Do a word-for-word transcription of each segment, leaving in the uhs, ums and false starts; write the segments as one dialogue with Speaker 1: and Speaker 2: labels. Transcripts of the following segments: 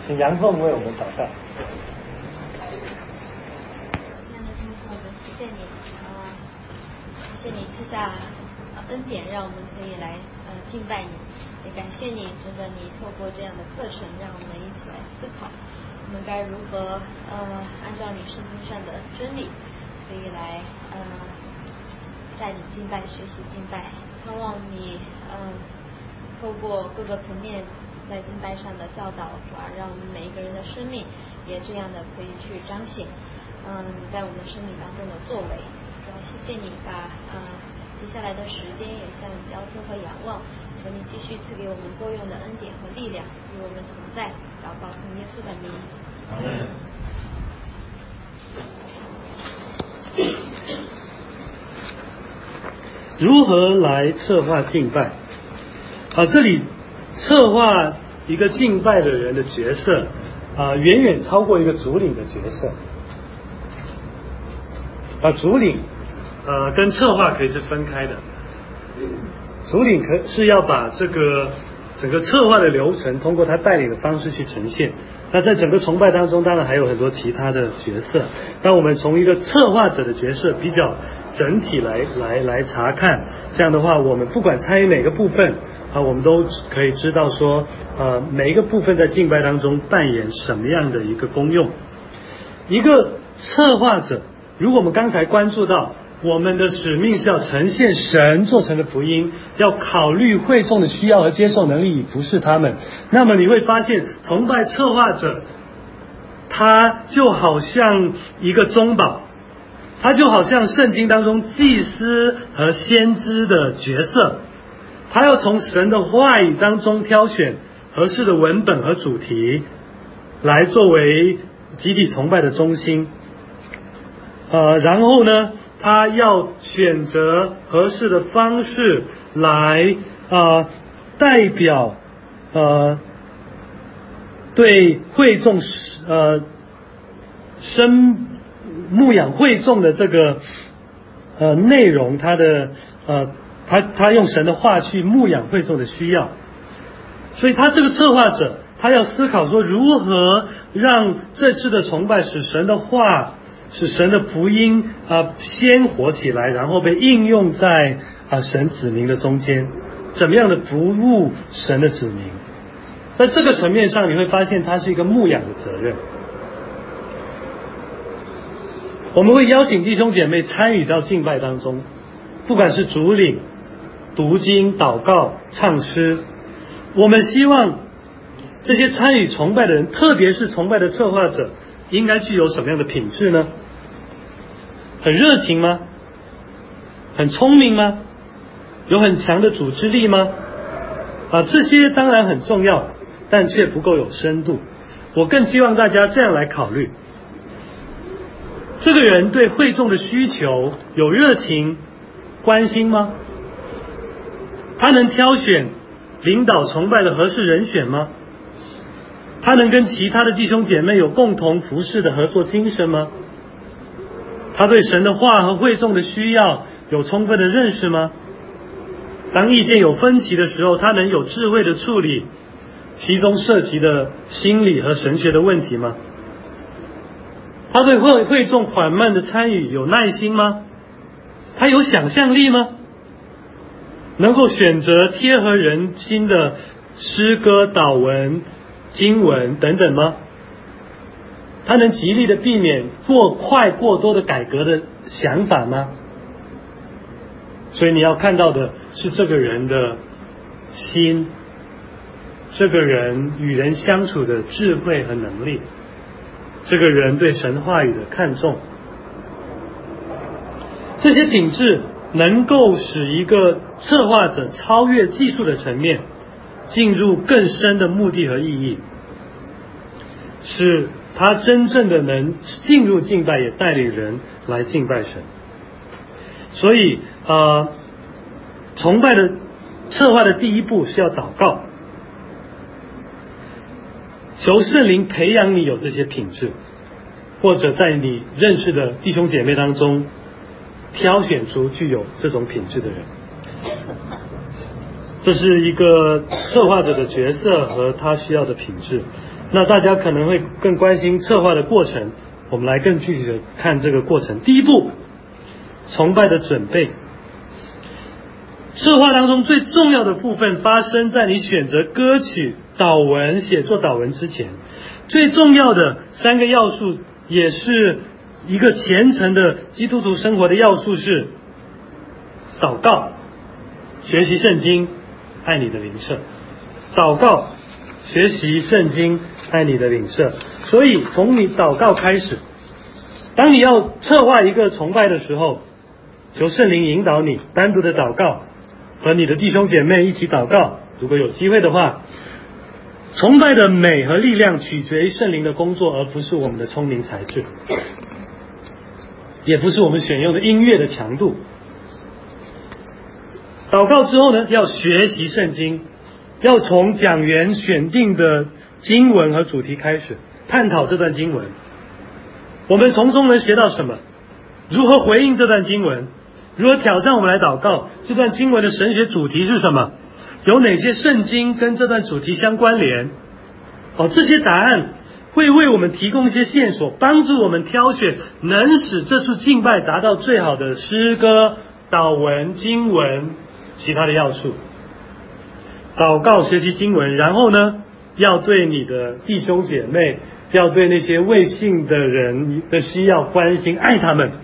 Speaker 1: 请杨凤为我们祷告。
Speaker 2: 谢谢你啊，谢谢你赐下恩典，让我们可以来呃敬拜你，也感谢你，真的你透过这样的课程，让我们一起来思考，我们该如何呃按照你圣经上的真理，可以来呃带领敬拜，学习敬拜，盼望你呃透过各个层面在敬拜上的教导啊，让我们每一个人的生命也这样的可以去彰显嗯你在我们生命当中的作为。主要谢谢你把呃接下来的时间也向你交托和仰望，求你继续赐给我们多用的恩典和力量，与我们同在。祷告奉耶稣的名。
Speaker 1: 如何来策划敬拜？啊，这里策划一个敬拜的人的角色啊，远远超过一个主领的角色。啊，主领呃跟策划可以是分开的。主领可是要把这个整个策划的流程通过他带领的方式去呈现。那在整个崇拜当中，当然还有很多其他的角色。当我们从一个策划者的角色比较整体来来来查看，这样的话，我们不管参与哪个部分啊，我们都可以知道说，呃，每一个部分在敬拜当中扮演什么样的一个功用。一个策划者，如果我们刚才关注到，我们的使命是要呈现神做成的福音，要考虑会众的需要和接受能力以服侍他们，那么你会发现崇拜策划者他就好像一个中保，他就好像圣经当中祭司和先知的角色，他要从神的话语当中挑选合适的文本和主题来作为集体崇拜的中心，呃，然后呢他要选择合适的方式来呃代表呃对会众呃生牧养会众的这个呃内容，他的呃他他用神的话去牧养会众的需要，所以他这个策划者他要思考说如何让这次的崇拜使神的话使神的福音啊、呃、鲜活起来，然后被应用在啊、呃、神子民的中间，怎么样的服务神的子民。在这个层面上，你会发现它是一个牧养的责任。我们会邀请弟兄姐妹参与到敬拜当中，不管是主领、读经、祷告、唱诗，我们希望这些参与崇拜的人，特别是崇拜的策划者，应该具有什么样的品质呢？很热情吗？很聪明吗？有很强的组织力吗？啊，这些当然很重要，但却不够有深度。我更希望大家这样来考虑：这个人对会众的需求有热情、关心吗？他能挑选领导崇拜的合适人选吗？他能跟其他的弟兄姐妹有共同服侍的合作精神吗？他对神的话和会众的需要有充分的认识吗？当意见有分歧的时候，他能有智慧的处理其中涉及的心理和神学的问题吗？他对会会众缓慢的参与有耐心吗？他有想象力吗？能够选择贴合人心的诗歌、祷文、经文等等吗？他能极力的避免过快过多的改革的想法吗？所以你要看到的是这个人的心，这个人与人相处的智慧和能力，这个人对神话语的看重。这些品质能够使一个策划者超越技术的层面，进入更深的目的和意义，使他真正的能进入敬拜，也带领人来敬拜神。所以呃，崇拜的策划的第一步是要祷告，求圣灵培养你有这些品质，或者在你认识的弟兄姐妹当中挑选出具有这种品质的人。这是一个策划者的角色和他需要的品质。 那大家可能会更关心策划的过程，我们来更具体的看这个过程。第一步，崇拜的准备。策划当中最重要的部分发生在你选择歌曲、祷文、写作祷文之前。最重要的三个要素，也是一个虔诚的基督徒生活的要素是祷告、学习圣经、爱你的灵舍。祷告、学习圣经、爱你的灵舍。所以从你祷告开始，当你要策划一个崇拜的时候，求圣灵引导你单独的祷告，和你的弟兄姐妹一起祷告。如果有机会的话，崇拜的美和力量取决于圣灵的工作，而不是我们的聪明才智，也不是我们选用的音乐的强度。祷告之后呢，要学习圣经，要从讲员选定的经文和主题开始探讨这段经文。我们从中能学到什么？如何回应这段经文？如何挑战我们来祷告？这段经文的神学主题是什么？有哪些圣经跟这段主题相关联？哦，这些答案会为我们提供一些线索，帮助我们挑选能使这次敬拜达到最好的诗歌、祷文、经文其他的要素。祷告、学习经文，然后呢，要对你的弟兄姐妹，要对那些未信的人的需要关心，爱他们。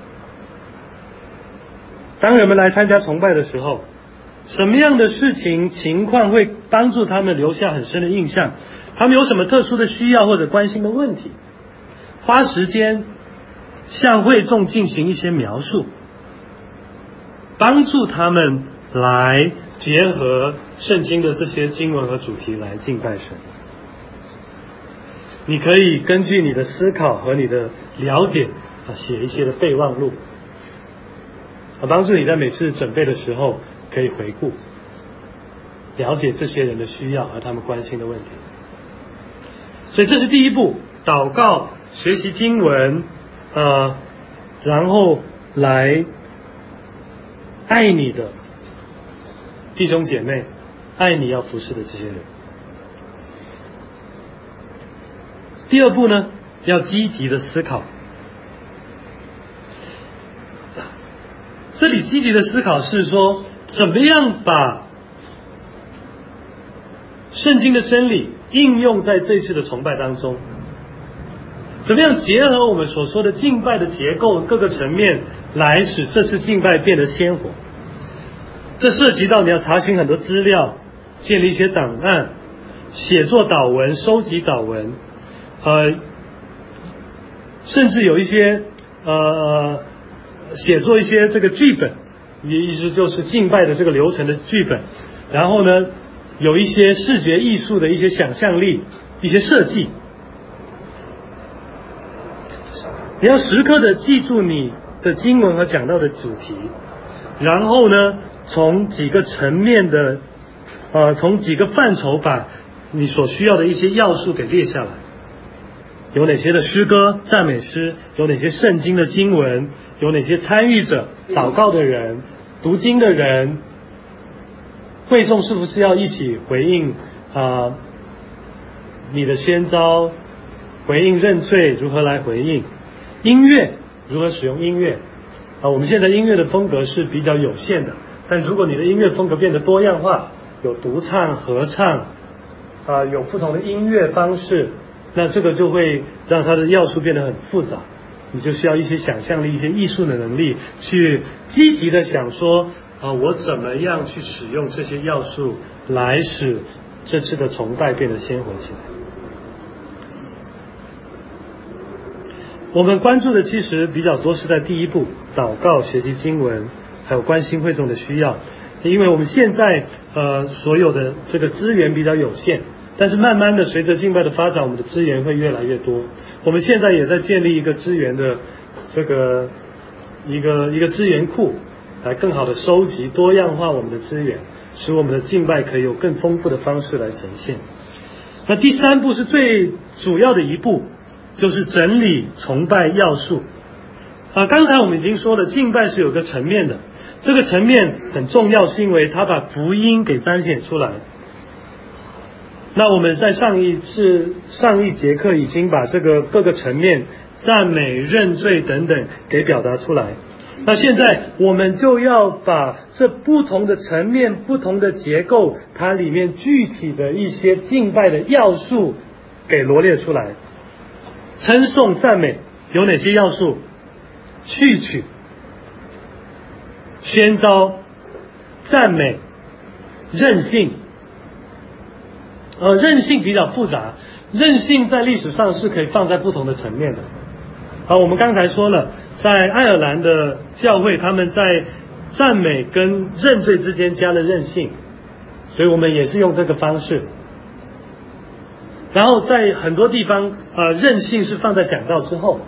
Speaker 1: 当人们来参加崇拜的时候，什么样的事情情况会帮助他们留下很深的印象？他们有什么特殊的需要或者关心的问题？花时间向会众进行一些描述，帮助他们来结合圣经的这些经文和主题来敬拜神。你可以根据你的思考和你的了解啊，写一些的备忘录，啊，帮助你在每次准备的时候可以回顾，了解这些人的需要和他们关心的问题。所以这是第一步，祷告、学习经文，呃，然后来爱你的弟兄姐妹，爱你要服侍的这些人。第二步呢，要积极的思考。这里积极的思考是说，怎么样把圣经的真理应用在这次的崇拜当中，怎么样结合我们所说的敬拜的结构各个层面，来使这次敬拜变得鲜活。这涉及到你要查询很多资料，建立一些档案，写作祷文，收集祷文，呃，甚至有一些呃写作一些这个剧本，意思就是敬拜的这个流程的剧本。然后呢，有一些视觉艺术的一些想象力，一些设计。你要时刻的记住你的经文和讲到的主题，然后呢，从几个层面的，呃，从几个范畴把你所需要的一些要素给列下来。有哪些的诗歌、赞美诗？有哪些圣经的经文？有哪些参与者、祷告的人、读经的人？会众是不是要一起回应啊、呃、你的宣召？回应认罪如何来回应？音乐如何使用音乐？啊，我们现在音乐的风格是比较有限的，但如果你的音乐风格变得多样化，有独唱、合唱，啊，有不同的音乐方式，那这个就会让它的要素变得很复杂。你就需要一些想象力、一些艺术的能力，去积极的想说啊，我怎么样去使用这些要素，来使这次的崇拜变得鲜活起来。我们关注的其实比较多是在第一步，祷告、学习经文，还有关心会众的需要。因为我们现在呃所有的这个资源比较有限，但是慢慢的随着敬拜的发展，我们的资源会越来越多。我们现在也在建立一个资源的这个一个一个资源库，来更好的收集多样化我们的资源，使我们的敬拜可以有更丰富的方式来呈现。那第三步是最主要的一步，就是整理崇拜要素。啊，刚才我们已经说了，敬拜是有个层面的，这个层面很重要，是因为它把福音给彰显出来。 那我们在上一次上一节课已经把这个各个层面赞美、认罪等等给表达出来。那现在我们就要把这不同的层面、不同的结构，它里面具体的一些敬拜的要素给罗列出来。称颂、赞美有哪些要素？序曲、宣召、赞美、任性。呃，任性比较复杂，任性在历史上是可以放在不同的层面的。好，我们刚才说了，在爱尔兰的教会，他们在赞美跟认罪之间加了任性，所以我们也是用这个方式。然后在很多地方，呃，任性是放在讲道之后。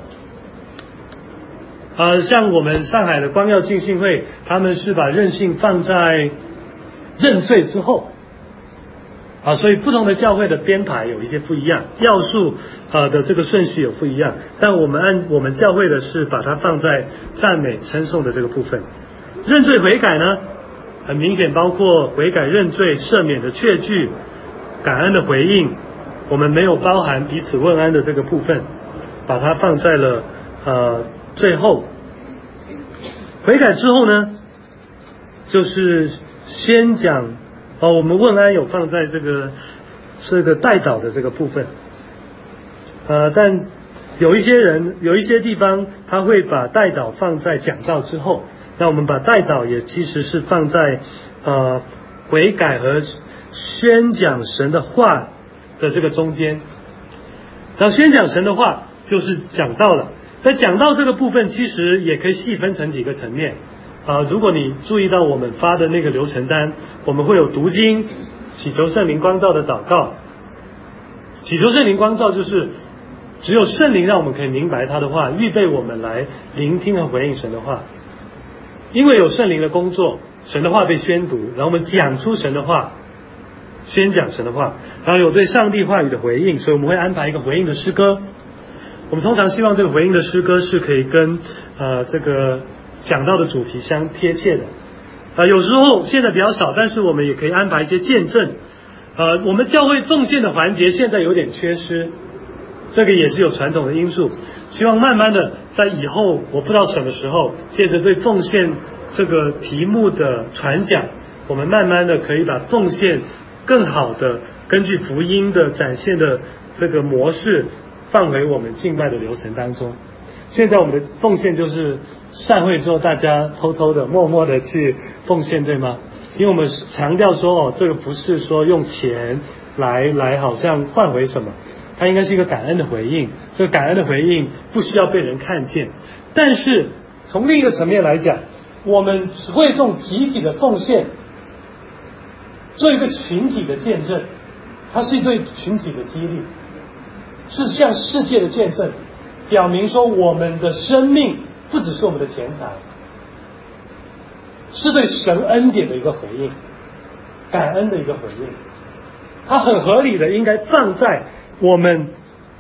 Speaker 1: 呃，像我们上海的光耀浸信会，他们是把任性放在认罪之后。啊，所以不同的教会的编排有一些不一样，要素呃的这个顺序有不一样，但我们按我们教会的是把它放在赞美称颂的这个部分。认罪悔改呢，很明显包括悔改认罪赦免的确据，感恩的回应，我们没有包含彼此问安的这个部分，把它放在了呃最后。悔改之后呢，就是宣讲。哦，我们问安有放在这个这个代祷的这个部分，呃，但有一些人有一些地方他会把代祷放在讲道之后，那我们把代祷也其实是放在呃悔改和宣讲神的话的这个中间。那宣讲神的话就是讲道了，在讲道这个部分其实也可以细分成几个层面。啊，如果你注意到我们发的那个流程单，我们会有读经、祈求圣灵光照的祷告。祈求圣灵光照就是只有圣灵让我们可以明白他的话，预备我们来聆听和回应神的话。因为有圣灵的工作，神的话被宣读，然后我们讲出神的话，宣讲神的话，然后有对上帝话语的回应，所以我们会安排一个回应的诗歌。我们通常希望这个回应的诗歌是可以跟呃这个讲到的主题相贴切的，呃，有时候现在比较少，但是我们也可以安排一些见证。呃，我们教会奉献的环节现在有点缺失，这个也是有传统的因素。希望慢慢的在以后，我不知道什么时候，借着对奉献这个题目的传讲，我们慢慢的可以把奉献更好的根据福音的展现的这个模式放回我们敬拜的流程当中。现在我们的奉献就是散会之后大家偷偷的默默的去奉献，对吗？因为我们强调说哦，这个不是说用钱来来好像换回什么，它应该是一个感恩的回应。这个感恩的回应不需要被人看见，但是从另一个层面来讲，我们会这种集体的奉献做一个群体的见证，它是对群体的激励，是向世界的见证，表明说我们的生命不只是我们的钱财，是对神恩典的一个回应，感恩的一个回应。它很合理的应该放在我们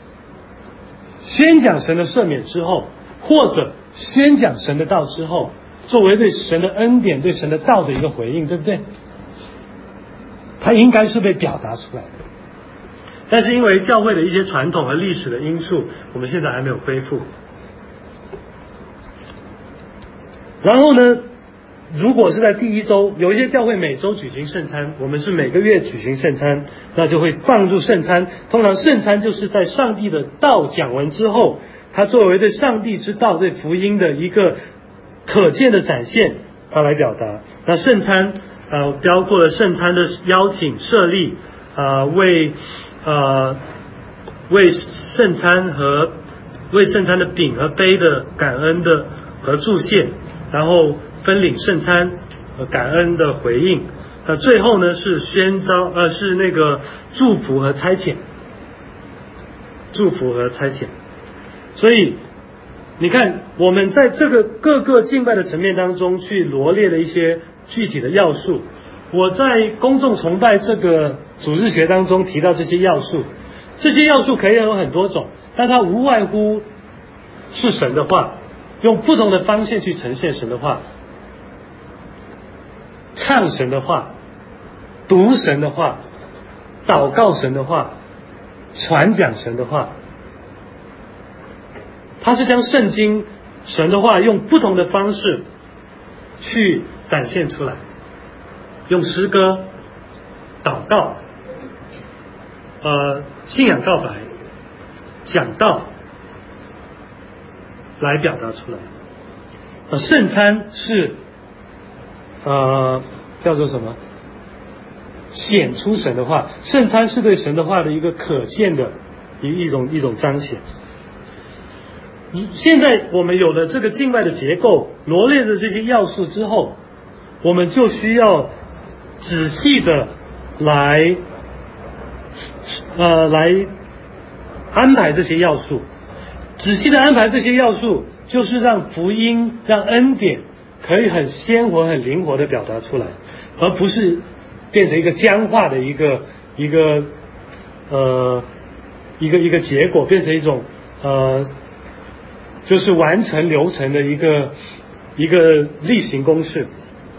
Speaker 1: 宣讲神的赦免之后，或者宣讲神的道之后，作为对神的恩典、对神的道的一个回应，对不对？它应该是被表达出来的。但是因为教会的一些传统和历史的因素，我们现在还没有恢复。然后呢，如果是在第一周，有一些教会每周举行圣餐，我们是每个月举行圣餐，那就会放入圣餐。通常圣餐就是在上帝的道讲完之后，它作为对上帝之道、对福音的一个可见的展现，它来表达。那圣餐呃，包括了圣餐的邀请、设立，呃，为呃为圣餐和为圣餐的饼和杯的感恩的和祝谢，然后分领圣餐和感恩的回应。那最后呢是宣召，呃，是那个祝福和差遣，祝福和差遣。所以你看，我们在这个各个敬拜的层面当中去罗列了一些具体的要素。我在公众崇拜这个主日学当中提到这些要素，这些要素可以有很多种，但它无外乎是神的话，用不同的方式去呈现神的话，唱神的话，读神的话， 祷告神的话，传讲神的话。他是将圣经神的话用不同的方式去展现出来，用诗歌、祷告、呃信仰告白、讲道来表达出来。呃，圣餐是呃叫做什么？显出神的话。圣餐是对神的话的一个可见的一一种一种彰显。现在我们有了这个敬拜的结构，罗列的这些要素之后，我们就需要仔细的来呃来安排这些要素。仔细的安排这些要素，就是让福音、让恩典可以很鲜活、很灵活的表达出来，而不是变成一个僵化的一个一个呃一个一个结果，变成一种呃就是完成流程的一个一个例行公事。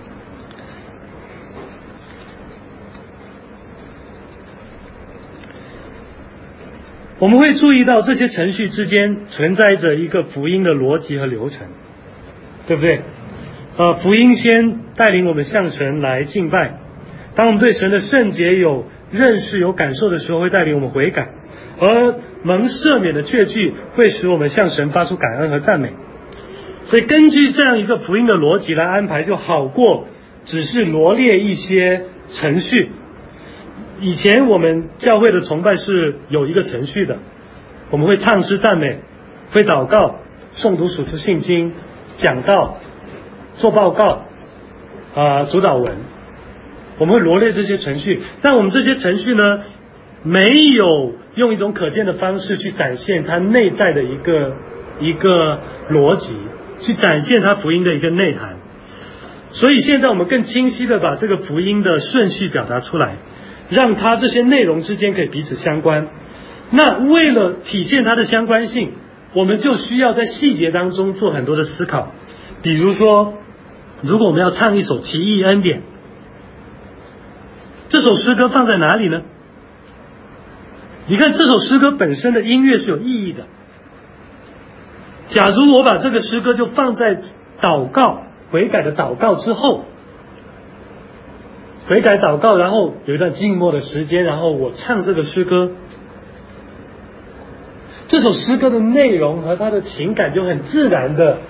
Speaker 1: 我们会注意到这些程序之间存在着一个福音的逻辑和流程，对不对？呃，福音先带领我们向神来敬拜，当我们对神的圣洁有认识、有感受的时候，会带领我们悔改，而蒙赦免的确据会使我们向神发出感恩和赞美。所以根据这样一个福音的逻辑来安排，就好过只是罗列一些程序。以前我们教会的崇拜是有一个程序的，我们会唱诗赞美，会祷告，诵读属出信经，讲道，做报告，啊、呃，主导文，我们会罗列这些程序。但我们这些程序呢，没有用一种可见的方式去展现它内在的一个一个逻辑，去展现它福音的一个内涵。所以现在我们更清晰的把这个福音的顺序表达出来，让它这些内容之间可以彼此相关。那为了体现它的相关性，我们就需要在细节当中做很多的思考。比如说，如果我们要唱一首奇异恩典，这首诗歌放在哪里呢？你看这首诗歌本身的音乐是有意义的。假如我把这个诗歌就放在祷告悔改的祷告之后，悔改祷告，然后有一段静默的时间，然后我唱这个诗歌，这首诗歌的内容和它的情感就很自然的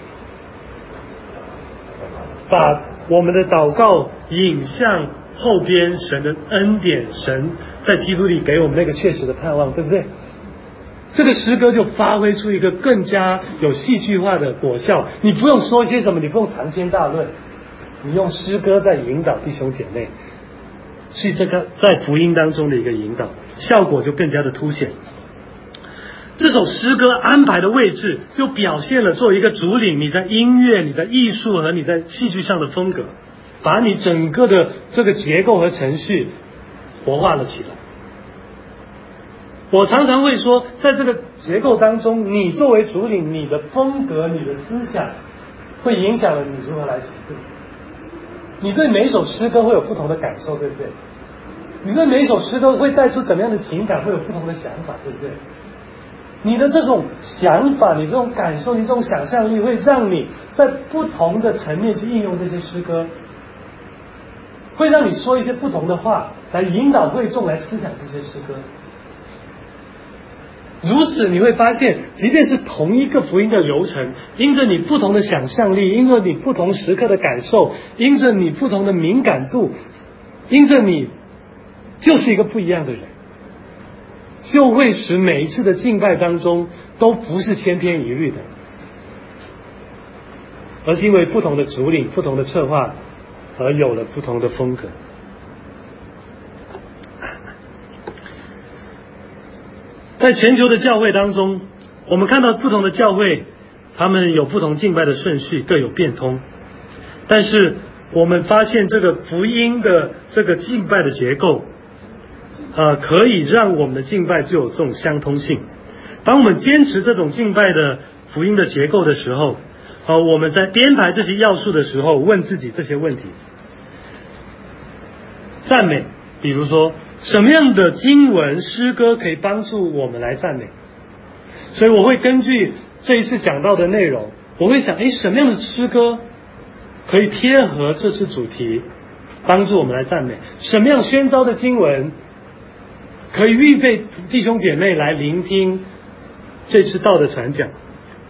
Speaker 1: 把我们的祷告引向后边神的恩典，神在基督里给我们那个确实的盼望，对不对？这个诗歌就发挥出一个更加有戏剧化的果效。你不用说一些什么，你不用长篇大论，你用诗歌在引导弟兄姐妹，是这个在福音当中的一个引导，效果就更加的凸显。这首诗歌安排的位置就表现了作为一个主领，你在音乐、你在艺术和你在戏剧上的风格，把你整个的这个结构和程序活化了起来。我常常会说，在这个结构当中，你作为主领，你的风格、你的思想会影响了你如何来组队。你对每一首诗歌会有不同的感受，对不对？你对每一首诗歌会带出怎么样的情感，会有不同的想法，对不对？你的这种想法，你这种感受，你这种想象力，会让你在不同的层面去应用这些诗歌，会让你说一些不同的话，来引导会众来思想这些诗歌。如此你会发现，即便是同一个福音的流程，因着你不同的想象力，因着你不同时刻的感受，因着你不同的敏感度，因着你就是一个不一样的人，就会使每一次的敬拜当中都不是千篇一律的，而是因为不同的主领、不同的策划而有了不同的风格。在全球的教会当中，我们看到不同的教会，他们有不同敬拜的顺序，各有变通。但是我们发现这个福音的这个敬拜的结构，呃，可以让我们的敬拜就有这种相通性。当我们坚持这种敬拜的福音的结构的时候，呃，我们在编排这些要素的时候，问自己这些问题：赞美比如说什么样的经文诗歌可以帮助我们来赞美，所以我会根据这一次讲到的内容，我会想，诶，什么样的诗歌可以贴合这次主题，帮助我们来赞美？什么样宣召的经文可以预备弟兄姐妹来聆听这次道的传讲？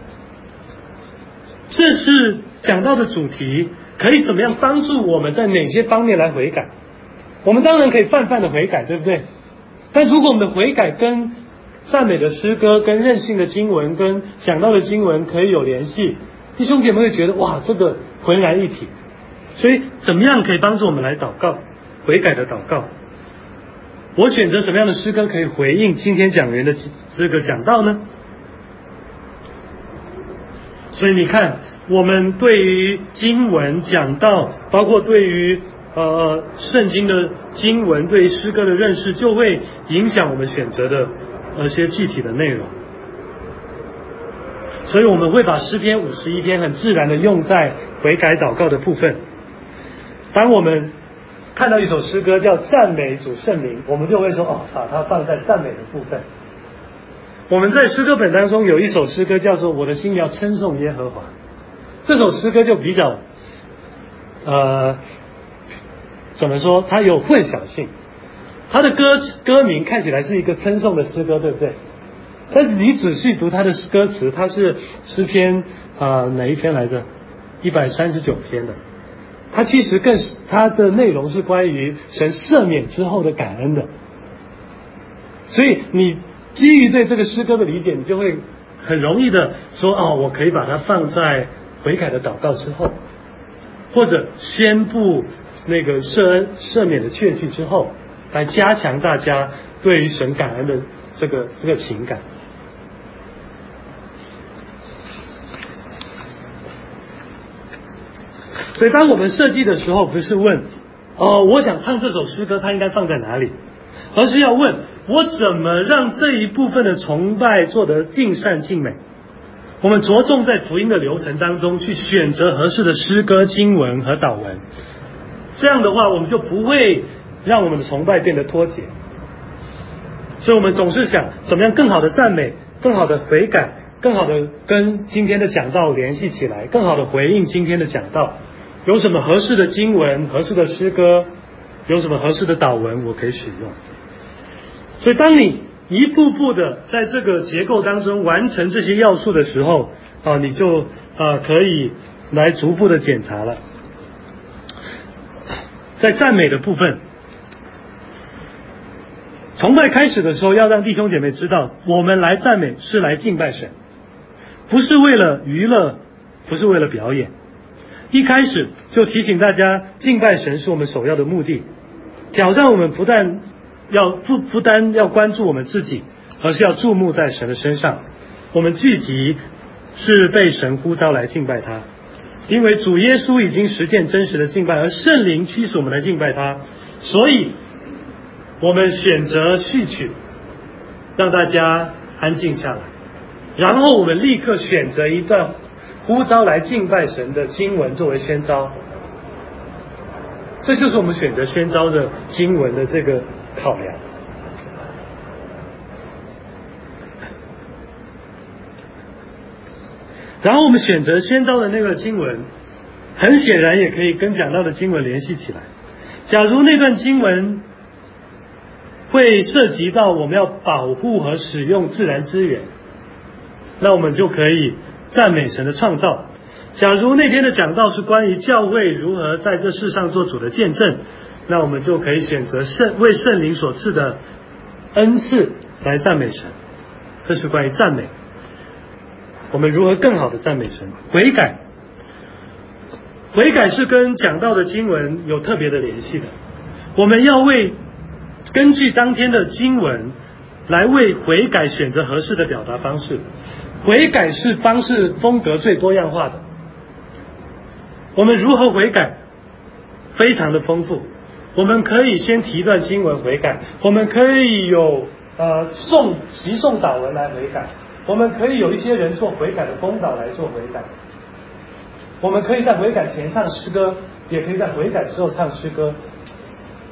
Speaker 1: 这是讲到的主题，可以怎么样帮助我们在哪些方面来悔改？我们当然可以泛泛的悔改，对不对？但如果我们的悔改跟赞美的诗歌、跟任性的经文、跟讲到的经文可以有联系，弟兄姐妹会觉得哇，这个浑然一体。所以怎么样可以帮助我们来祷告悔改的祷告？我选择什么样的诗歌可以回应今天讲员的这个讲道呢？所以你看，我们对于经文讲道，包括对于呃圣经的经文，对于诗歌的认识，就会影响我们选择的一些具体的内容。所以我们会把诗篇五十一篇很自然的用在悔改祷告的部分。当我们看到一首诗歌叫赞美主圣名，我们就会说哦，把它放在赞美的部分。我们在诗歌本当中有一首诗歌叫做我的心要称颂耶和华，这首诗歌就比较呃怎么说，它有混淆性，它的歌歌名看起来是一个称颂的诗歌，对不对？但是你仔细读它的歌词，它是诗篇啊、呃、哪一篇来着？一百三十九篇的。它其实更是它的内容是关于神赦免之后的感恩的。所以你基于对这个诗歌的理解，你就会很容易的说哦，我可以把它放在悔改的祷告之后，或者宣布那个赦恩赦免的确据之后，来加强大家对于神感恩的这个这个情感。所以当我们设计的时候，不是问哦，我想唱这首诗歌它应该放在哪里，而是要问我怎么让这一部分的崇拜做得尽善尽美。我们着重在福音的流程当中去选择合适的诗歌经文和祷文，这样的话我们就不会让我们的崇拜变得脱节。所以我们总是想怎么样更好的赞美，更好的悔改，更好的跟今天的讲道联系起来，更好的回应今天的讲道。有什么合适的经文，合适的诗歌，有什么合适的祷文我可以使用。所以当你一步步的在这个结构当中完成这些要素的时候啊，你就啊可以来逐步的检查了。在赞美的部分，崇拜开始的时候要让弟兄姐妹知道，我们来赞美是来敬拜神，不是为了娱乐，不是为了表演。一开始就提醒大家，敬拜神是我们首要的目的，挑战我们不但要不不单要关注我们自己，而是要注目在神的身上。我们聚集是被神呼召来敬拜他，因为主耶稣已经实践真实的敬拜，而圣灵驱使我们来敬拜他，所以我们选择序曲，让大家安静下来，然后我们立刻选择一段呼召来敬拜神的经文作为宣召。这就是我们选择宣召的经文的这个考量。然后我们选择宣召的那个经文，很显然也可以跟讲到的经文联系起来。假如那段经文会涉及到我们要保护和使用自然资源，那我们就可以赞美神的创造。假如那天的讲道是关于教会如何在这世上做主的见证，那我们就可以选择圣为圣灵所赐的恩赐来赞美神。这是关于赞美，我们如何更好的赞美神。悔改，悔改是跟讲道的经文有特别的联系的。我们要为根据当天的经文来为悔改选择合适的表达方式。悔改是方式风格最多样化的，我们如何悔改非常的丰富。我们可以先提一段经文悔改，我们可以有呃诵习诵祷文来悔改，我们可以有一些人做悔改的公祷来做悔改，我们可以在悔改前唱诗歌，也可以在悔改之后唱诗歌。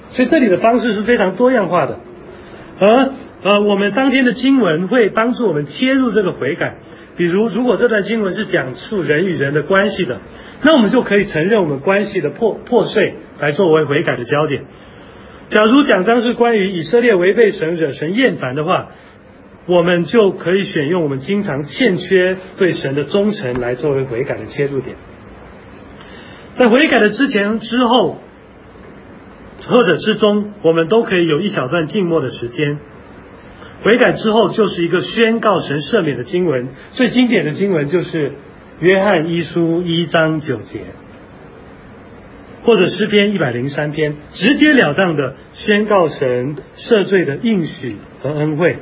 Speaker 1: 所以这里的方式是非常多样化的。而呃，我们当天的经文会帮助我们切入这个悔改。比如，如果这段经文是讲述人与人的关系的，那我们就可以承认我们关系的破破碎，来作为悔改的焦点。假如讲章是关于以色列违背神、惹神厌烦的话，我们就可以选用我们经常欠缺对神的忠诚来作为悔改的切入点。在悔改的之前、之后，或者之中，我们都可以有一小段静默的时间。悔改之后就是一个宣告神赦免的经文，最经典的经文就是约翰一书一章九节，或者诗篇一百零三篇，直截了当的宣告神赦罪的应许和恩惠。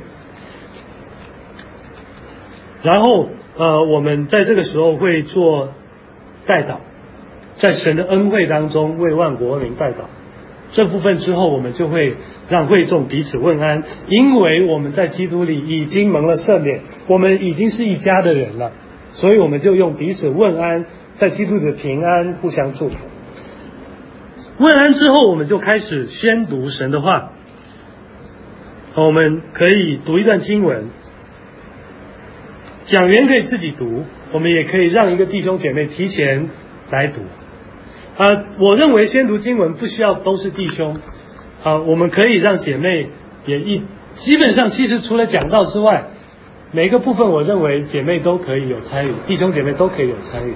Speaker 1: 然后呃，我们在这个时候会做代祷，在神的恩惠当中为万国民代祷。这部分之后，我们就会让会众彼此问安，因为我们在基督里已经蒙了赦免，我们已经是一家的人了，所以我们就用彼此问安，在基督的平安互相祝福。问安之后，我们就开始宣读神的话。我们可以读一段经文，讲员可以自己读，我们也可以让一个弟兄姐妹提前来读。呃，我认为宣读经文不需要都是弟兄，啊、呃，我们可以让姐妹也一，基本上其实除了讲道之外，每一个部分我认为姐妹都可以有参与，弟兄姐妹都可以有参与。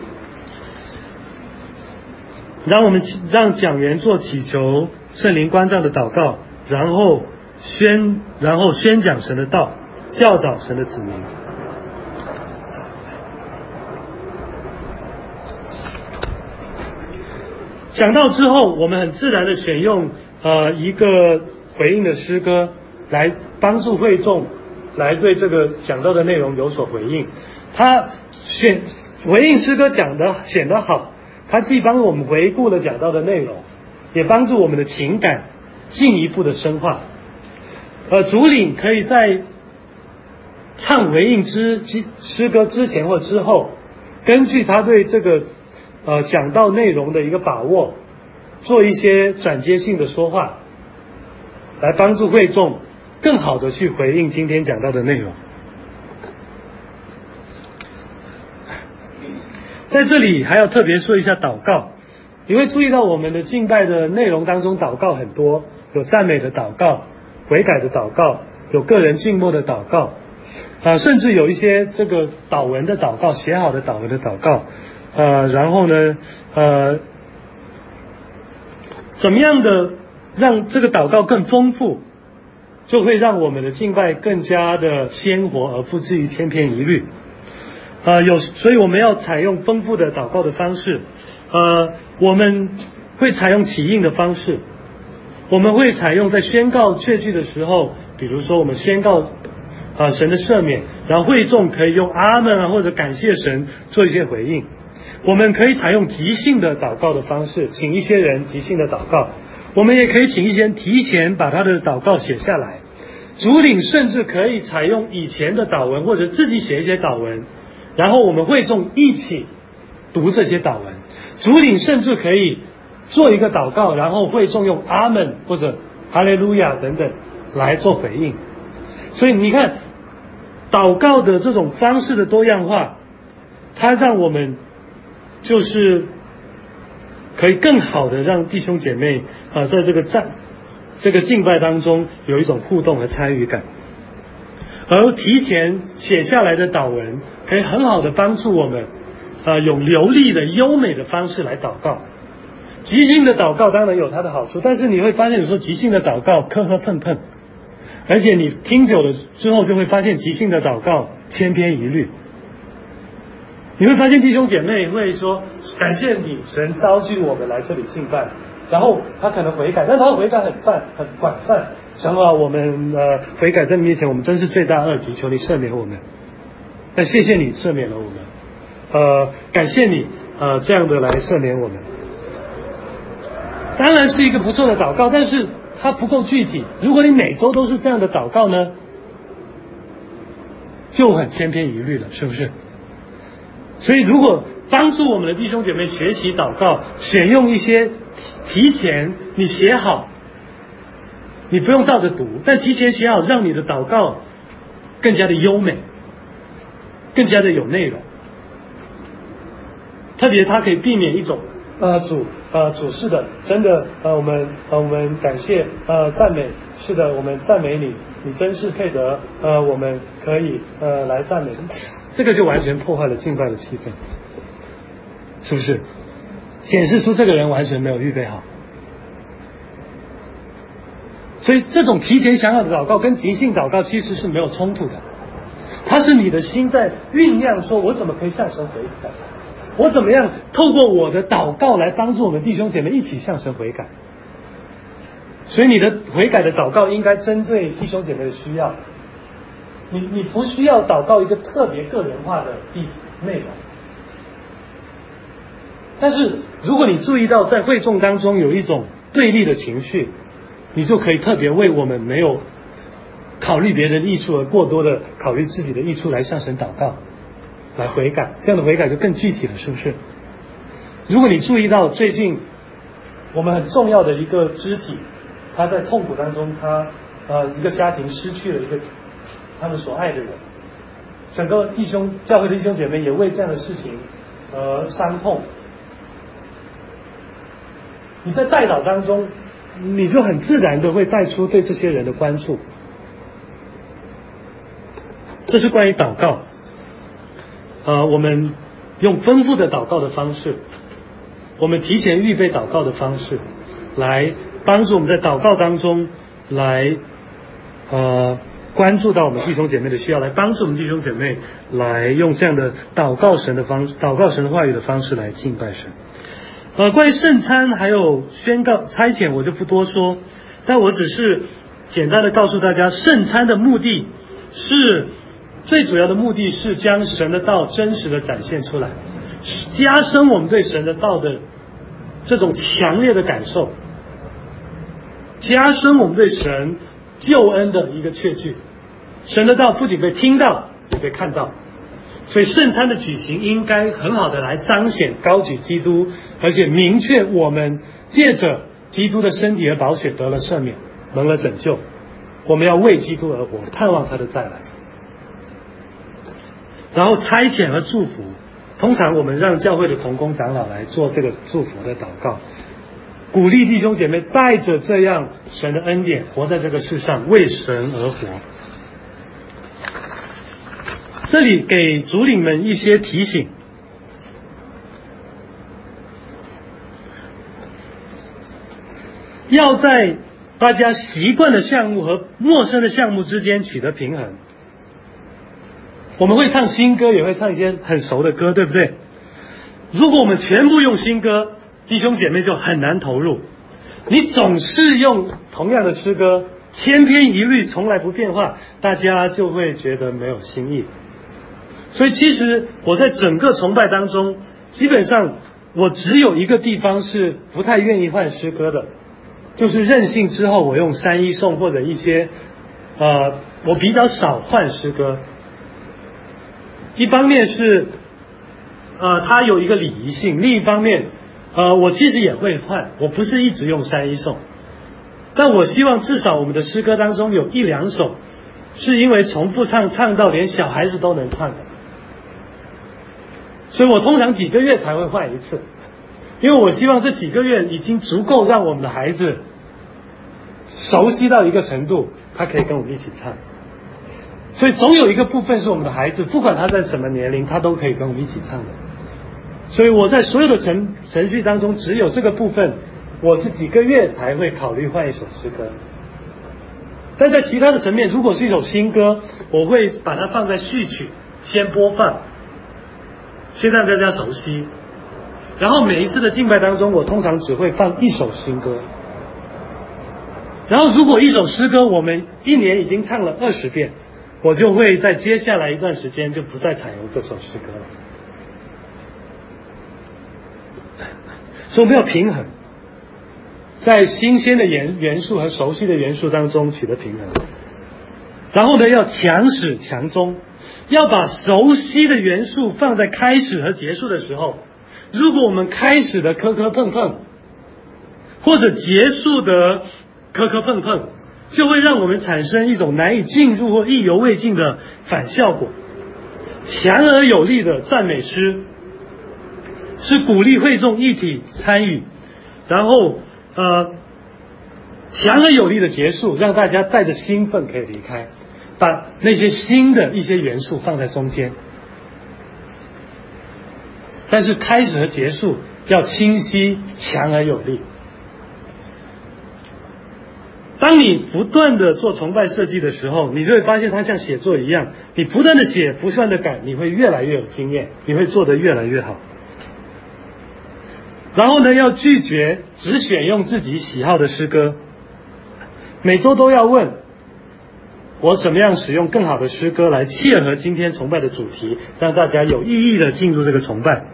Speaker 1: 让我们让讲员做祈求圣灵关照的祷告，然后宣然后宣讲神的道，教导神的子民。讲到之后，我们很自然的选用呃一个回应的诗歌来帮助会众来对这个讲道的内容有所回应。他选回应诗歌讲的显得好，他既帮我们回顾了讲道的内容，也帮助我们的情感进一步的深化。呃，主领可以在唱回应之诗歌之前或之后，根据他对这个呃，讲到内容的一个把握，做一些转接性的说话，来帮助会众更好的去回应今天讲到的内容。在这里还要特别说一下祷告，你会注意到我们的敬拜的内容当中祷告很多，有赞美的祷告、悔改的祷告，有个人静默的祷告，啊、呃，甚至有一些这个祷文的祷告，写好的祷文的祷告。呃，然后呢，呃，怎么样的让这个祷告更丰富，就会让我们的敬拜更加的鲜活，而不至于千篇一律。呃，有，所以我们要采用丰富的祷告的方式。呃，我们会采用起应的方式，我们会采用在宣告确据的时候，比如说我们宣告啊、呃、神的赦免，然后会众可以用阿们啊或者感谢神做一些回应。我们可以采用即兴的祷告的方式，请一些人即兴的祷告。我们也可以请一些人提前把他的祷告写下来。主领甚至可以采用以前的祷文，或者自己写一些祷文，然后我们会众一起读这些祷文。主领甚至可以做一个祷告，然后会众用阿们或者哈利路亚等等来做回应。所以你看，祷告的这种方式的多样化，它让我们就是可以更好的让弟兄姐妹啊、呃，在这个赞这个敬拜当中有一种互动和参与感。而提前写下来的祷文可以很好的帮助我们啊、呃，用流利的优美的方式来祷告。即兴的祷告当然有它的好处，但是你会发现有时候即兴的祷告磕磕碰碰，而且你听久了之后就会发现即兴的祷告千篇一律。你会发现弟兄姐妹会说感谢你，神召集我们来这里敬拜，然后他可能悔改，但他悔改很泛很广泛，神啊，我们呃悔改在你面前，我们真是罪大恶极，求你赦免我们。那谢谢你赦免了我们，呃，感谢你呃这样的来赦免我们。当然是一个不错的祷告，但是它不够具体。如果你每周都是这样的祷告呢，就很千篇一律了，是不是？所以如果帮助我们的弟兄姐妹学习祷告，选用一些提前你写好你不用照着读，但提前写好，让你的祷告更加的优美，更加的有内容。特别它可以避免一种呃主呃主是的，真的呃我们呃我们感谢呃赞美，是的，我们赞美你，你真是配得呃我们可以呃来赞美，这个就完全破坏了敬拜的气氛，是不是？显示出这个人完全没有预备好。所以这种提前想好的祷告跟即兴祷告其实是没有冲突的，它是你的心在酝酿，说我怎么可以向神悔改，我怎么样透过我的祷告来帮助我们弟兄姐妹一起向神悔改。所以你的悔改的祷告应该针对弟兄姐妹的需要，你你不需要祷告一个特别个人化的内容。但是如果你注意到在会众当中有一种对立的情绪，你就可以特别为我们没有考虑别人益处而过多的考虑自己的益处来向神祷告，来悔改，这样的悔改就更具体了，是不是？如果你注意到最近我们很重要的一个肢体，他在痛苦当中，他呃一个家庭失去了一个他们所爱的人，整个弟兄教会的弟兄姐妹也为这样的事情而伤痛。你在代祷当中，你就很自然的会带出对这些人的关注。这是关于祷告，呃，我们用丰富的祷告的方式，我们提前预备祷告的方式，来帮助我们在祷告当中来呃关注到我们弟兄姐妹的需要，来帮助我们弟兄姐妹来用这样的祷告神的方祷告神的话语的方式来敬拜神。呃，关于圣餐还有宣告差遣，我就不多说，但我只是简单的告诉大家，圣餐的目的是最主要的目的是将神的道真实的展现出来，加深我们对神的道的这种强烈的感受，加深我们对神救恩的一个确据。神的道不仅被听到，也被看到，所以圣餐的举行应该很好的来彰显高举基督，而且明确我们借着基督的身体和宝血得了赦免，蒙了拯救，我们要为基督而活，盼望他的再来。然后差遣和祝福，通常我们让教会的同工长老来做这个祝福的祷告，鼓励弟兄姐妹带着这样神的恩典活在这个世上，为神而活。这里给主领们一些提醒，要在大家习惯的项目和陌生的项目之间取得平衡。我们会唱新歌，也会唱一些很熟的歌，对不对？如果我们全部用新歌，弟兄姐妹就很难投入。你总是用同样的诗歌，千篇一律，从来不变化，大家就会觉得没有新意。所以其实我在整个崇拜当中，基本上我只有一个地方是不太愿意换诗歌的，就是任性之后我用三一颂或者一些呃，我比较少换诗歌。一方面是呃，它有一个礼仪性，另一方面呃，我其实也会换，我不是一直用三一颂，但我希望至少我们的诗歌当中有一两首是因为重复唱唱到连小孩子都能唱的，所以我通常几个月才会换一次，因为我希望这几个月已经足够让我们的孩子熟悉到一个程度，他可以跟我们一起唱。所以总有一个部分是我们的孩子，不管他在什么年龄，他都可以跟我们一起唱的。所以我在所有的程程序当中，只有这个部分我是几个月才会考虑换一首诗歌。但在其他的层面，如果是一首新歌，我会把它放在序曲先播放，先让大家熟悉，然后每一次的敬拜当中，我通常只会放一首新歌。然后如果一首诗歌我们一年已经唱了二十遍，我就会在接下来一段时间就不再采用这首诗歌了。所以我们要平衡，在新鲜的元元素和熟悉的元素当中取得平衡。然后呢，要强始强终，要把熟悉的元素放在开始和结束的时候。如果我们开始的磕磕碰碰，或者结束的磕磕碰碰， 就会让我们产生一种难以进入或意犹未尽的反效果。强而有力的赞美诗是鼓励会众一体参与，然后呃强而有力的结束，让大家带着兴奋可以离开，把那些新的一些元素放在中间。但是开始和结束要清晰、强而有力。当你不断的做崇拜设计的时候，你就会发现它像写作一样，你不断的写，不断的改，你会越来越有经验，你会做得越来越好。然后呢，要拒绝只选用自己喜好的诗歌，每周都要问我怎么样使用更好的诗歌来切合今天崇拜的主题，让大家有意义的进入这个崇拜。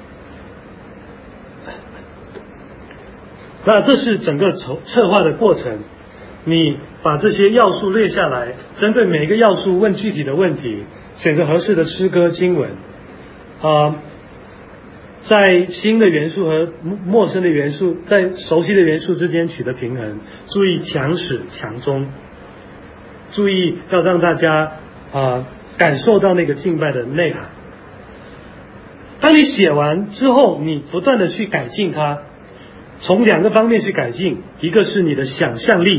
Speaker 1: 那这是整个筹策划的过程，你把这些要素列下来，针对每一个要素问具体的问题，选择合适的诗歌经文，啊、呃，在新的元素和陌生的元素，在熟悉的元素之间取得平衡，注意强始强终，注意要让大家啊、呃、感受到那个敬拜的内涵。当你写完之后，你不断的去改进它，从两个方面去改进，一个是你的想象力，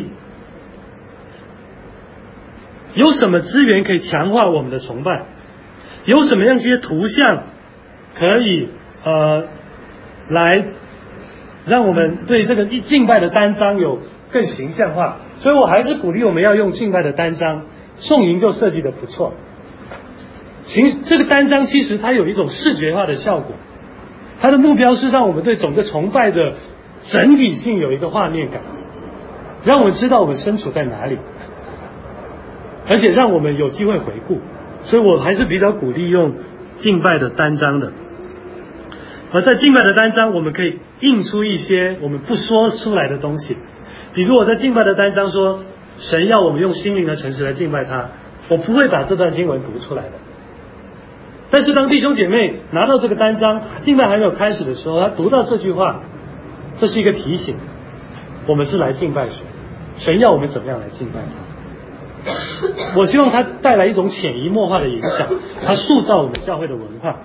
Speaker 1: 有什么资源可以强化我们的崇拜，有什么样一些图像可以呃来让我们对这个敬拜的单章有更形象化。所以我还是鼓励我们要用敬拜的单章，宋营就设计的不错。其这个单章其实它有一种视觉化的效果，它的目标是让我们对整个崇拜的整体性有一个画面感，让我们知道我们身处在哪里，而且让我们有机会回顾。所以我还是比较鼓励用敬拜的单章的。而在敬拜的单章，我们可以印出一些我们不说出来的东西，比如我在敬拜的单章说神要我们用心灵和诚实来敬拜他，我不会把这段经文读出来的。但是当弟兄姐妹拿到这个单章，敬拜还没有开始的时候，他读到这句话，这是一个提醒，我们是来敬拜神，神要我们怎么样来敬拜他。我希望他带来一种潜移默化的影响，他塑造我们教会的文化。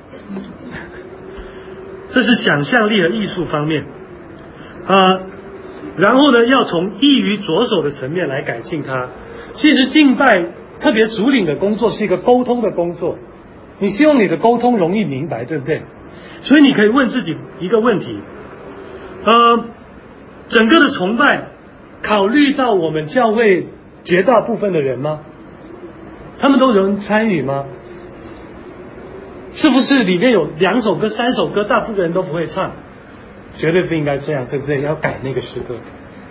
Speaker 1: 这是想象力和艺术方面啊、呃，然后呢，要从易于着手的层面来改进它。其实敬拜特别主领的工作是一个沟通的工作，你希望你的沟通容易明白，对不对？所以你可以问自己一个问题，呃，整个的崇拜考虑到我们教会绝大部分的人吗？他们都能参与吗？是不是里面有两首歌、三首歌，大部分人都不会唱？绝对不应该这样，对不对？要改那个诗歌。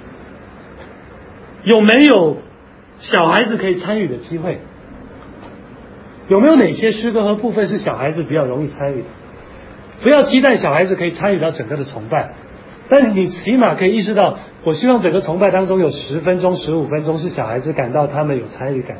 Speaker 1: 有没有小孩子可以参与的机会？有没有哪些诗歌和部分是小孩子比较容易参与的？不要期待小孩子可以参与到整个的崇拜，但是你起码可以意识到，我希望整个崇拜当中有十分钟、十五分钟是小孩子感到他们有参与感。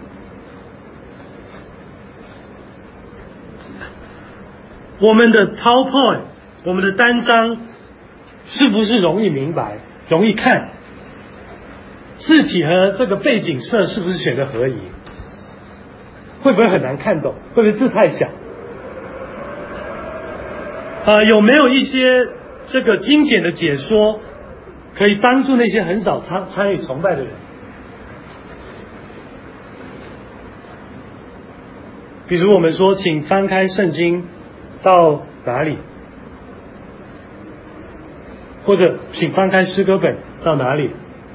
Speaker 1: 我们的 PowerPoint， 我们的单章是不是容易明白、容易看？字体和这个背景色是不是选的合宜？会不会很难看懂？会不会字太小？呃，有没有一些这个精简的解说，可以帮助那些很少参参与崇拜的人？比如我们说，请翻开圣经到哪里，或者请翻开诗歌本到哪里？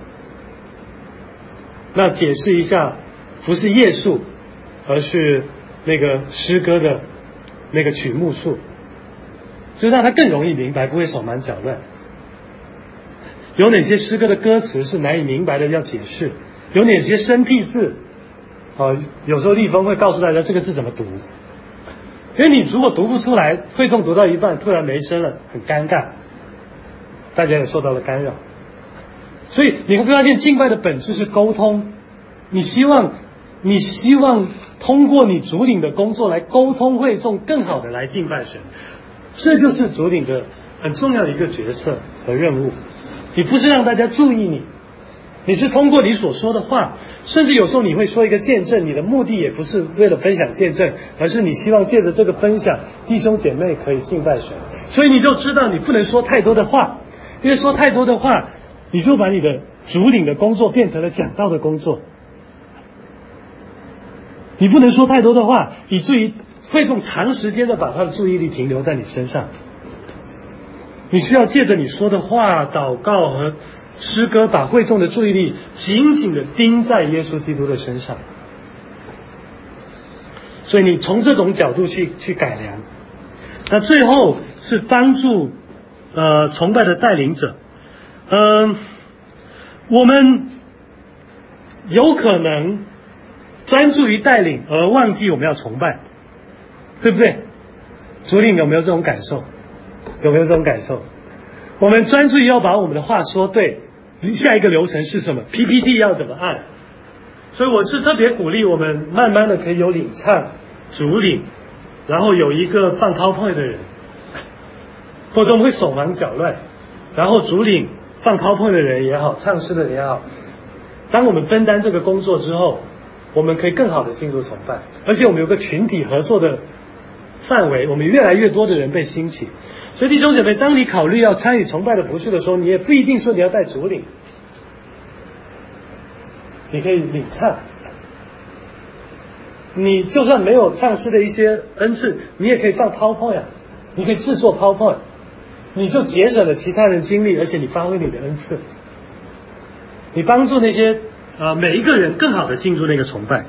Speaker 1: 那解释一下，不是页数，而是那个诗歌的那个曲目数，就让他更容易明白，不会手忙脚乱。有哪些诗歌的歌词是难以明白的，要解释；有哪些生僻字，啊，有时候立峰会告诉大家这个字怎么读。因为你如果读不出来，会众读到一半突然没声了，很尴尬，大家也受到了干扰。所以你会发现敬拜的本质是沟通，你希望你希望通过你主领的工作来沟通会众，更好的来敬拜神，这就是主领的很重要的一个角色和任务。你不是让大家注意你， 你是通过你所说的话，甚至有时候你会说一个见证，你的目的也不是为了分享见证，而是你希望借着这个分享，弟兄姐妹可以敬拜神。所以你就知道你不能说太多的话，因为说太多的话，你就把你的主领的工作变成了讲道的工作。你不能说太多的话，以至于会众长时间的把他的注意力停留在你身上。你需要借着你说的话、祷告和诗歌，把会众的注意力紧紧的盯在耶稣基督的身上。所以你从这种角度去去改良。那最后是帮助呃崇拜的带领者。嗯、呃，我们有可能专注于带领而忘记我们要崇拜，对不对？主领有没有这种感受？有没有这种感受？我们专注于要把我们的话说对，下一个流程是什么 ？P P T 要怎么按？所以我是特别鼓励我们慢慢的可以有领唱、主领，然后有一个放 PowerPoint 的人，或者我们会手忙脚乱，然后主领放 PowerPoint 的人也好，唱诗的人也好，当我们分担这个工作之后，我们可以更好的进入崇拜，而且我们有个群体合作的范围，我们越来越多的人被兴起。所以弟兄姐妹，当你考虑要参与崇拜的服事的时候，你也不一定说你要带主领，你可以领唱，你就算没有唱诗的一些恩赐，你也可以放 PowerPoint， 你可以制作 PowerPoint， 你就节省了其他人精力，而且你发挥你的恩赐，你帮助那些呃每一个人更好的进入那个崇拜。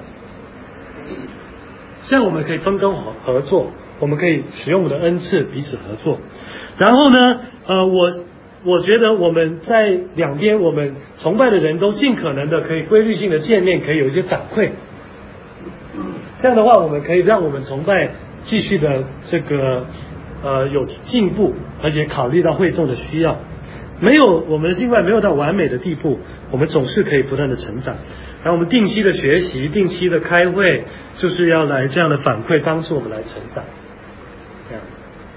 Speaker 1: 这样我们可以分工合合作，我们可以使用我们的恩赐彼此合作。然后呢，呃，我我觉得我们在两边，我们崇拜的人都尽可能的可以规律性的见面，可以有一些反馈。这样的话，我们可以让我们崇拜继续的这个呃有进步，而且考虑到会众的需要。没有我们的敬拜没有到完美的地步，我们总是可以不断的成长。然后我们定期的学习，定期的开会，就是要来这样的反馈，帮助我们来成长。这样，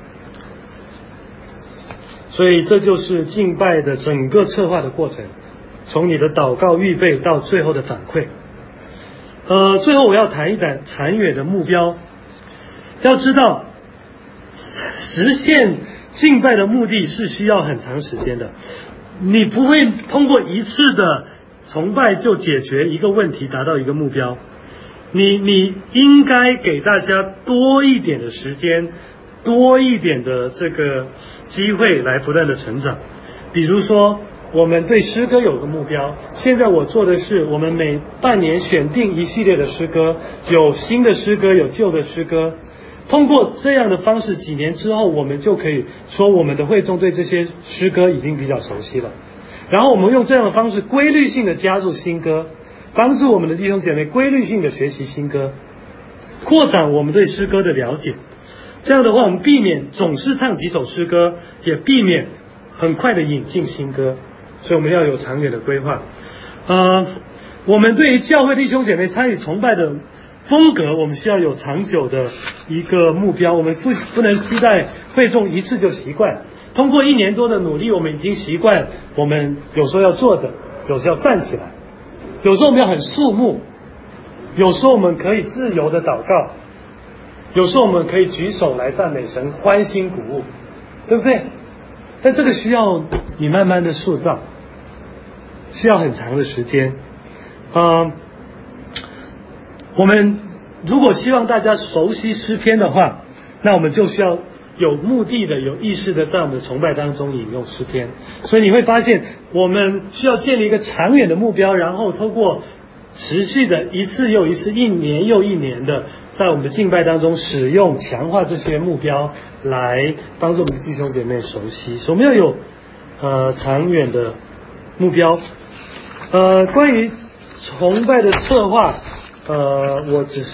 Speaker 1: 所以这就是敬拜的整个策划的过程，从你的祷告预备到最后的反馈。呃，最后我要谈一谈长远的目标。要知道，实现敬拜的目的是需要很长时间的，你不会通过一次的崇拜就解决一个问题，达到一个目标。你你应该给大家多一点的时间，多一点的这个机会来不断的成长。比如说我们对诗歌有个目标，现在我做的是我们每半年选定一系列的诗歌，有新的诗歌，有旧的诗歌。通过这样的方式，几年之后我们就可以说我们的会众对这些诗歌已经比较熟悉了。然后我们用这样的方式规律性的加入新歌，帮助我们的弟兄姐妹规律性的学习新歌，扩展我们对诗歌的了解。这样的话，我们避免总是唱几首诗歌，也避免很快的引进新歌。所以我们要有长远的规划。呃，我们对于教会弟兄姐妹参与崇拜的风格，我们需要有长久的一个目标。我们不不能期待会众一次就习惯。通过一年多的努力，我们已经习惯，我们有时候要坐着，有时候要站起来，有时候我们要很肃穆，有时候我们可以自由的祷告，有时候我们可以举手来赞美神，欢欣鼓舞，对不对？但这个需要你慢慢的塑造，需要很长的时间。呃，我们如果希望大家熟悉诗篇的话，那我们就需要有目的的、有意识的在我们的崇拜当中引用诗篇。所以你会发现，我们需要建立一个长远的目标，然后透过持续的一次又一次、一年又一年的，在我们的敬拜当中使用、强化这些目标，来帮助我们的弟兄姐妹熟悉。所以我们要有呃长远的目标。呃，关于崇拜的策划，呃，我只是